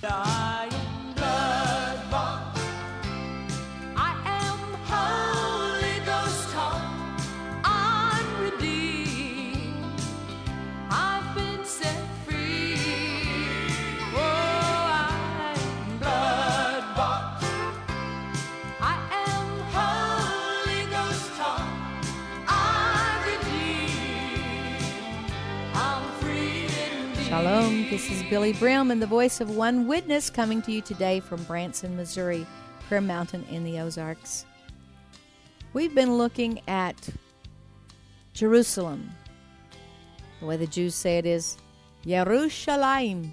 I am blood-bought. I am Holy Ghost taught. I'm redeemed. I've been set free. Oh, I am blood-bought. I am Holy Ghost taught. I'm redeemed. I'm free indeed. Shalom, this is Billy Brim and the voice of One Witness coming to you today from Branson, Missouri, Prayer Mountain in the Ozarks. We've been looking at Jerusalem. The way the Jews say it is Yerushalayim,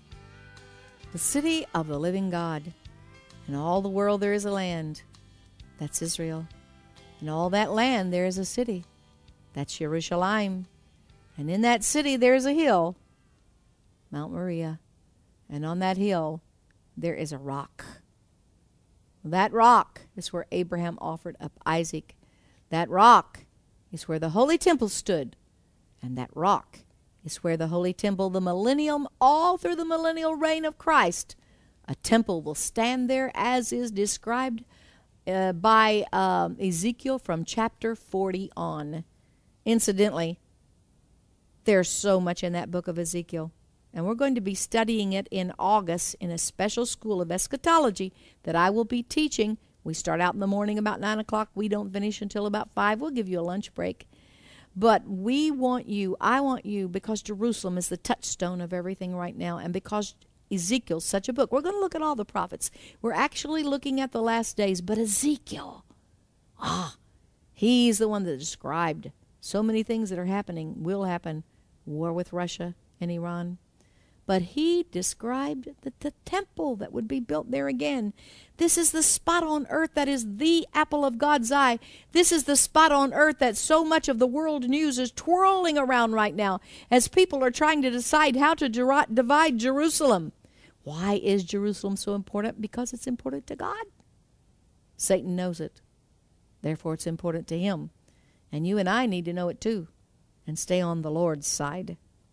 the city of the living God. In all the world there is a land. That's Israel. In all that land there is a city. That's Yerushalayim. And in that city there is a hill, Mount Moriah. And on that hill there is a rock. That rock is where Abraham offered up Isaac. That rock is where the Holy Temple stood. And that rock is where the Holy Temple, the millennium, all through the millennial reign of Christ, a temple will stand there as is described by Ezekiel from chapter 40 on. Incidentally, there's so much in that book of Ezekiel. And we're going to be studying it in August in a special school of eschatology that I will be teaching. We start out in the morning about 9 o'clock. We don't finish until about 5. We'll give you a lunch break. But I want you, because Jerusalem is the touchstone of everything right now, and because Ezekiel's such a book. We're going to look at all the prophets. We're actually looking at the last days, but Ezekiel, he's the one that described so many things that are happening, will happen. War with Russia and Iran. But he described the temple that would be built there again. This is the spot on earth that is the apple of God's eye. This is the spot on earth that so much of the world news is twirling around right now as people are trying to decide how to divide Jerusalem. Why is Jerusalem so important? Because it's important to God. Satan knows it. Therefore, it's important to him. And you and I need to know it too and stay on the Lord's side.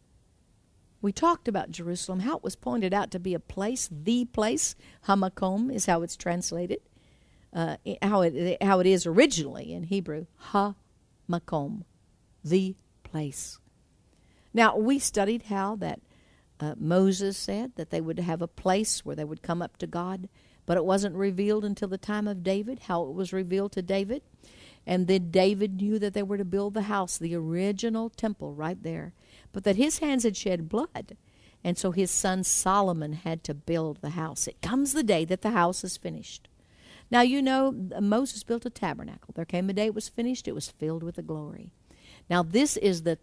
We talked about Jerusalem, how it was pointed out to be a place, the place. Hamakom is how it's translated, how it is originally in Hebrew. Hamakom, the place. Now, we studied how that Moses said that they would have a place where they would come up to God, but it wasn't revealed until the time of David, how it was revealed to David. And then David knew that they were to build the house, the original temple right there, but that his hands had shed blood. And so his son Solomon had to build the house. It comes the day that the house is finished. Now, you know, Moses built a tabernacle. There came a day it was finished. It was filled with the glory. Now, this is the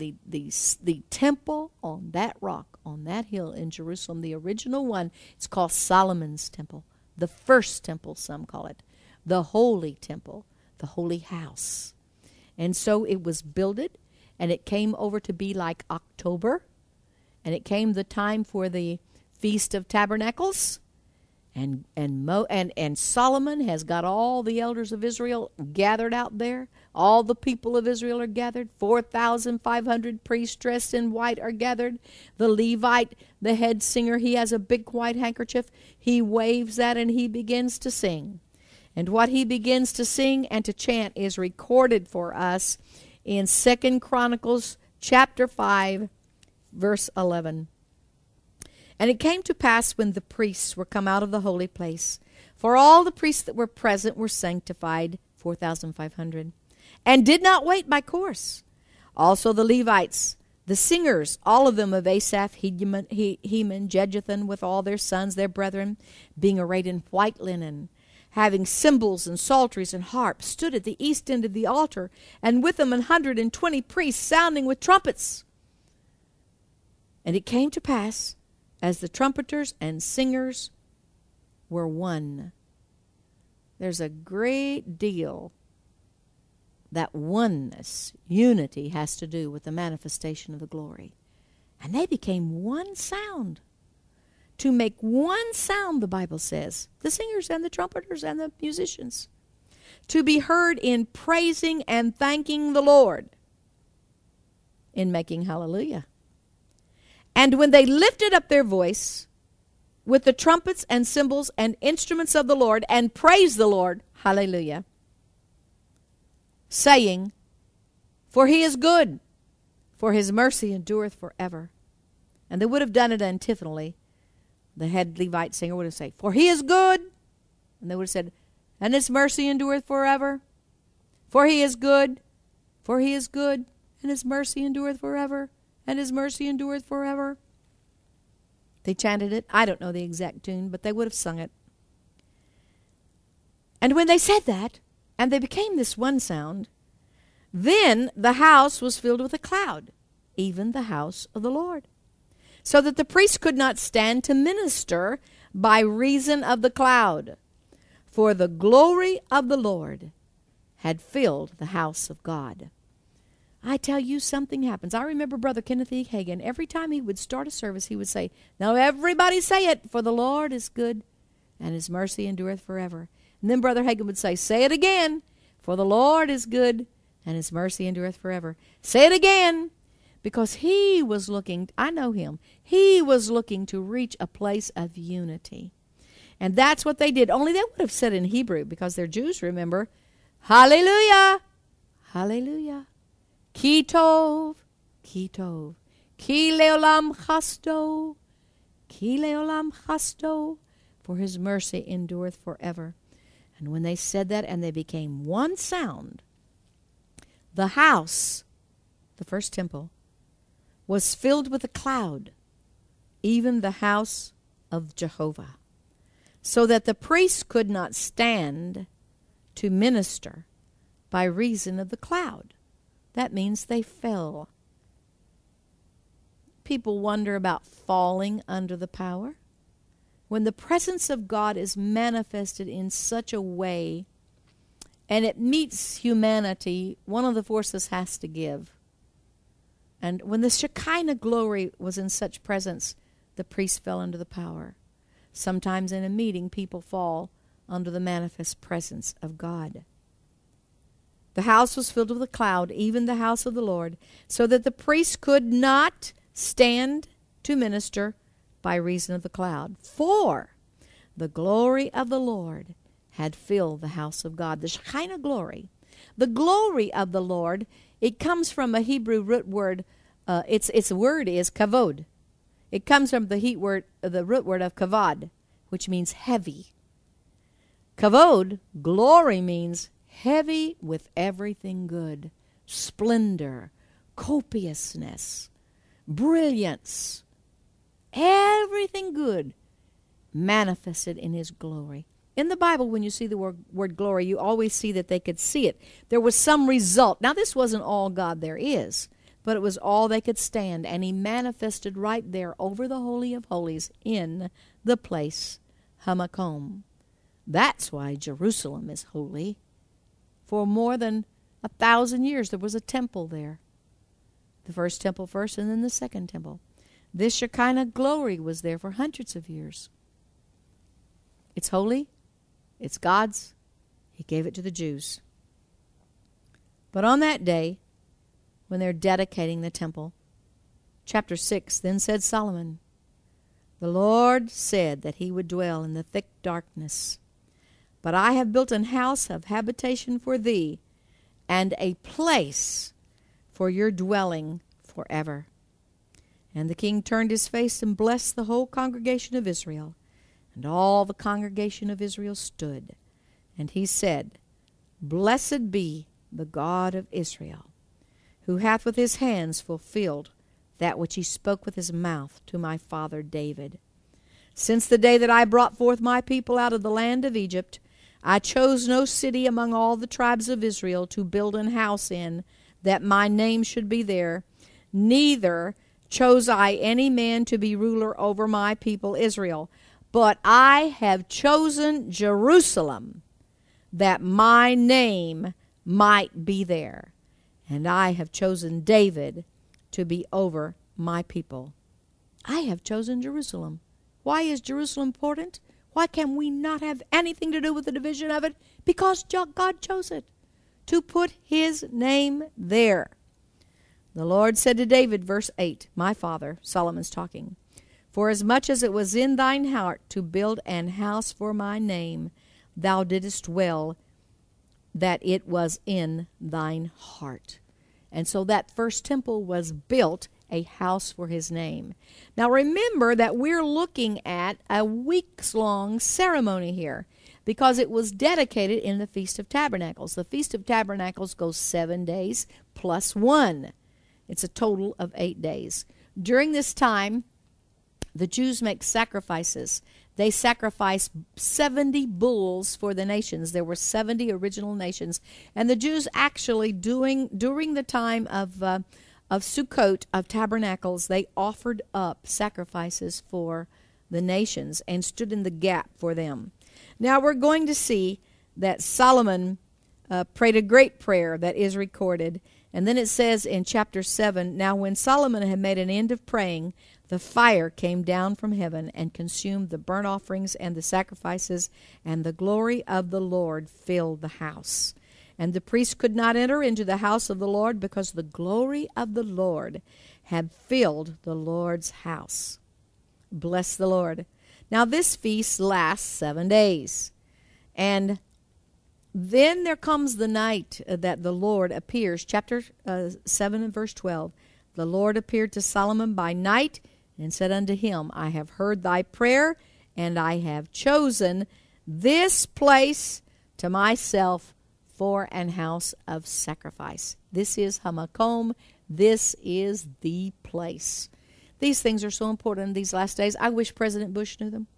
temple on that rock, on that hill in Jerusalem, the original one. It's called Solomon's temple, the first temple, some call it, the holy temple, the holy house. And so it was builded, and it came over to be like October, and it came the time for the Feast of Tabernacles, and Solomon has got all the elders of Israel gathered out there. All the people of Israel are gathered. 4,500 priests dressed in white are gathered. The Levite, the head singer, he has a big white handkerchief. He waves that and he begins to sing. And what he begins to sing and to chant is recorded for us in 2 Chronicles chapter 5, verse 11. And it came to pass when the priests were come out of the holy place, for all the priests that were present were sanctified, 4,500, and did not wait by course. Also the Levites, the singers, all of them of Asaph, Heman, Jeduthun, with all their sons, their brethren, being arrayed in white linen, having cymbals and psalteries and harps, stood at the east end of the altar, and with them 120 priests sounding with trumpets. And it came to pass, as the trumpeters and singers were one. There's a great deal that oneness, unity, has to do with the manifestation of the glory. And they became one sound. To make one sound, the Bible says, the singers and the trumpeters and the musicians, to be heard in praising and thanking the Lord, in making hallelujah. And when they lifted up their voice, with the trumpets and cymbals and instruments of the Lord, and praise the Lord, hallelujah, saying, for he is good, for his mercy endureth forever. And they would have done it antiphonally. The head Levite singer would have said, for he is good. And they would have said, and his mercy endureth forever. For he is good, for he is good, and his mercy endureth forever, and his mercy endureth forever. They chanted it. I don't know the exact tune, but they would have sung it. And when they said that, and they became this one sound, then the house was filled with a cloud, even the house of the Lord, so that the priest could not stand to minister by reason of the cloud. For the glory of the Lord had filled the house of God. I tell you, something happens. I remember Brother Kenneth E. Hagin, every time he would start a service, he would say, now everybody say it, for the Lord is good, and his mercy endureth forever. And then Brother Hagin would say it again, for the Lord is good, and his mercy endureth forever. Say it again, because he was looking, I know him, he was looking to reach a place of unity. And that's what they did. Only they would have said in Hebrew, because they're Jews, remember, hallelujah, hallelujah. Ki tov, ki tov, ki leolam chasto, ki leolam chasto, for his mercy endureth forever. And when they said that and they became one sound, the house, the first temple, was filled with a cloud, even the house of Jehovah, so that the priests could not stand to minister by reason of the cloud. That means they fell. People wonder about falling under the power. When the presence of God is manifested in such a way and it meets humanity, one of the forces has to give. And when the Shekinah glory was in such presence, the priest fell under the power. Sometimes in a meeting, people fall under the manifest presence of God. The house was filled with a cloud, even the house of the Lord, so that the priest could not stand to minister by reason of the cloud. For the glory of the Lord had filled the house of God. The Shekinah glory. The glory of the Lord, it comes from a Hebrew root word. Its word is kavod. It comes from the root word of kavod, which means heavy. Kavod, glory, means heavy with everything good, splendor, copiousness, brilliance, everything good manifested in his glory. In the Bible, when you see the word glory, you always see that they could see it. There was some result. Now, this wasn't all God there is, but it was all they could stand, and he manifested right there over the Holy of Holies in the place Hamakom. That's why Jerusalem is holy. For more than 1,000 years, there was a temple there. The first temple first, and then the second temple. This Shekinah glory was there for hundreds of years. It's holy. It's God's. He gave it to the Jews. But on that day, when they're dedicating the temple, chapter 6, then said Solomon, the Lord said that he would dwell in the thick darkness. But I have built an house of habitation for thee, and a place for your dwelling forever. And the king turned his face and blessed the whole congregation of Israel. And all the congregation of Israel stood. And he said, Blessed be the God of Israel, who hath with his hands fulfilled that which he spoke with his mouth to my father David. Since the day that I brought forth my people out of the land of Egypt, I chose no city among all the tribes of Israel to build an house in, that my name should be there. Neither chose I any man to be ruler over my people Israel. But I have chosen Jerusalem, that my name might be there. And I have chosen David to be over my people. I have chosen Jerusalem. Why is Jerusalem important? Why can we not have anything to do with the division of it? Because God chose it to put his name there. The Lord said to David, verse 8, my father, Solomon's talking, For as much as it was in thine heart to build an house for my name, thou didst well that it was in thine heart. And so that first temple was built, a house for his name. Now remember that we're looking at a weeks-long ceremony here, because it was dedicated in the Feast of Tabernacles. The Feast of Tabernacles goes 7 days plus 1. It's a total of 8 days. During this time, the Jews make sacrifices. They sacrifice 70 bulls for the nations. There were 70 original nations. And the Jews actually, during the time of Sukkot, of Tabernacles, they offered up sacrifices for the nations and stood in the gap for them. Now we're going to see that Solomon prayed a great prayer that is recorded. And then it says in chapter 7, Now when Solomon had made an end of praying, the fire came down from heaven and consumed the burnt offerings and the sacrifices, and the glory of the Lord filled the house. And the priest could not enter into the house of the Lord, because the glory of the Lord had filled the Lord's house. Bless the Lord. Now this feast lasts 7 days. And then there comes the night that the Lord appears. Chapter 7 and verse 12. The Lord appeared to Solomon by night and said unto him, I have heard thy prayer, and I have chosen this place to myself for an house of sacrifice. This is Hamakom. This is the place. These things are so important in these last days. I wish President Bush knew them.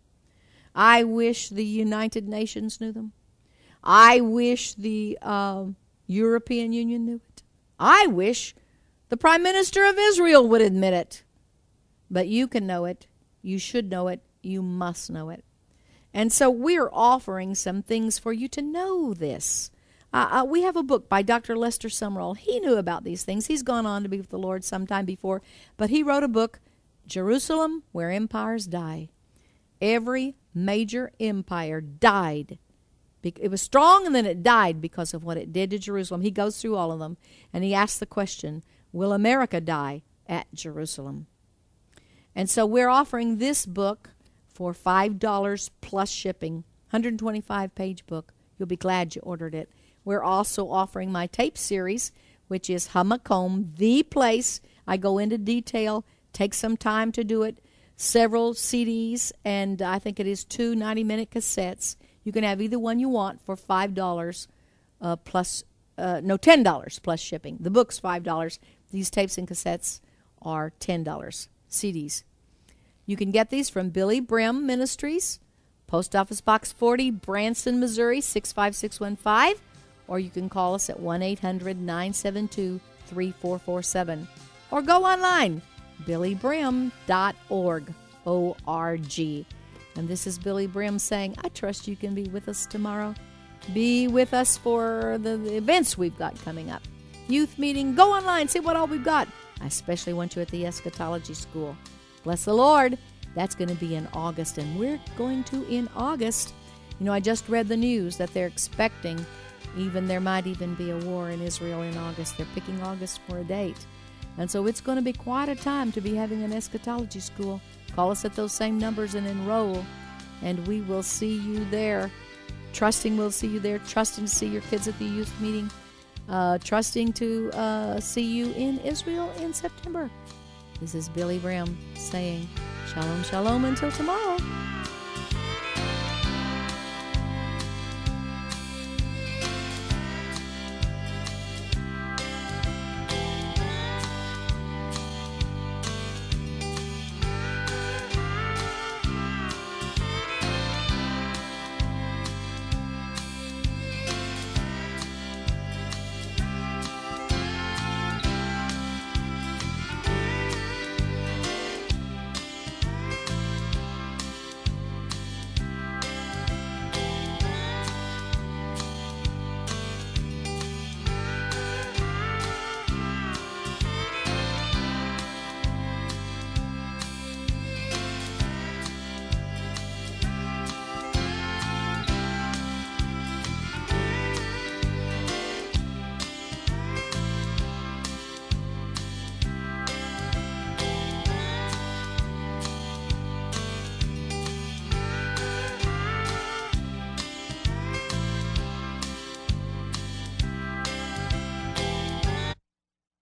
I wish the United Nations knew them. I wish the European Union knew it. I wish the Prime Minister of Israel would admit it. But you can know it. You should know it. You must know it. And so we're offering some things for you to know this. We have a book by Dr. Lester Sumrall. He knew about these things. He's gone on to be with the Lord sometime before. But he wrote a book, Jerusalem, Where Empires Die. Every major empire died. It was strong, and then it died because of what it did to Jerusalem. He goes through all of them, and he asks the question, will America die at Jerusalem? And so we're offering this book for $5 plus shipping, 125-page book. You'll be glad you ordered it. We're also offering my tape series, which is Hamakom, the place. I go into detail, take some time to do it, several CDs, and I think it is 2 90-minute cassettes. You can have either one you want for $5 plus, $10 plus shipping. The book's $5. These tapes and cassettes are $10. CDs. You can get these from Billy Brim Ministries, Post Office Box 40, Branson, Missouri 65615, or you can call us at 1-800-972-3447, or go online, billybrim.org, O-R-G. And this is Billy Brim saying, I trust you can be with us tomorrow. Be with us for the events we've got coming up. Youth meeting, go online, see what all we've got. I especially want you at the Eschatology School. Bless the Lord. That's going to be in August, and we're going to in August. You know, I just read the news that they're expecting there might even be a war in Israel in August. They're picking August for a date. And so it's going to be quite a time to be having an Eschatology School. Call us at those same numbers and enroll, and we will see you there. Trusting we'll see you there. Trusting to see your kids at the youth meeting. Trusting to see you in Israel in September. This is Billy Brim saying, Shalom, shalom until tomorrow.